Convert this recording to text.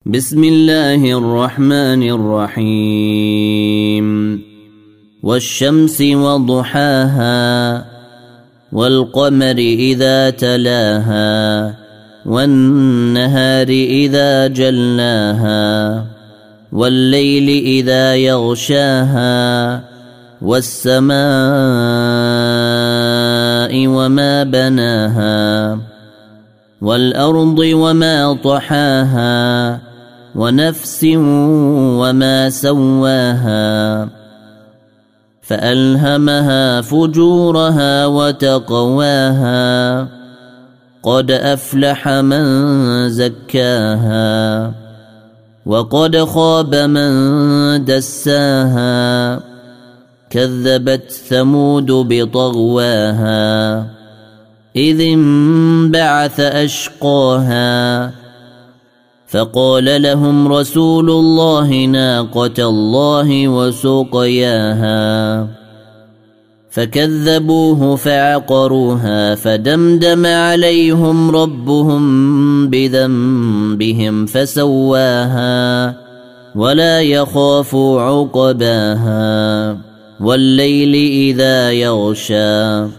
بسم الله الرحمن الرحيم والشمس وضحاها والقمر إذا تلاها والنهار إذا جلاها والليل إذا يغشاها والسماء وما بناها والأرض وما طحاها ونفس وما سواها فألهمها فجورها وتقواها قد أفلح من زكاها وقد خاب من دساها كذبت ثمود بطغواها إذ انبعث أشقاها فقال لهم رسول الله ناقة الله وسقياها فكذبوه فعقروها فدمدم عليهم ربهم بذنبهم فسواها ولا يخاف عقباها والليل إذا يغشى